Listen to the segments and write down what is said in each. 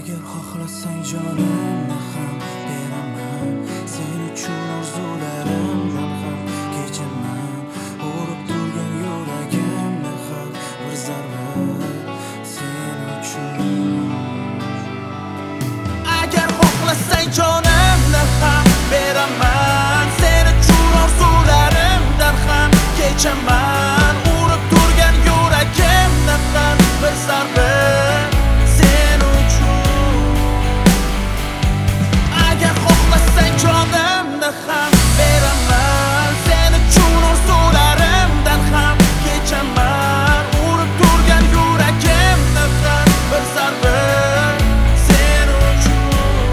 Agar xohlasang jonimni ham beraman, sen uchun orzularimdan ham kechaman. Urib turgan yuragimni har bir zarba sen uchun. Agar xohlasang jonimni ham beraman, sen uchun orzularimdan ham kechaman. Urib turgan yuragimni har bir zarba sen uchun. Agar xohlasang jonimni ham beraman, sen uchun orzularimdan ham kechaman. Urib turgan yuragimni har bir zarba sen uchun.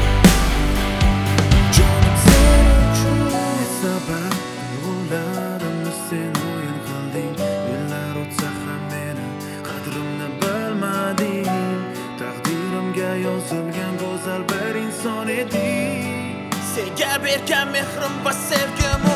Jonim sen uchun. Ne sabab tuyg'ularimni sen o'yin qilding. Yillar o'tsa ham meni qadrimni bilmading. Taqdirimga yozilgan go'zal bir inson eding. Senga bergan mehrim va sevgim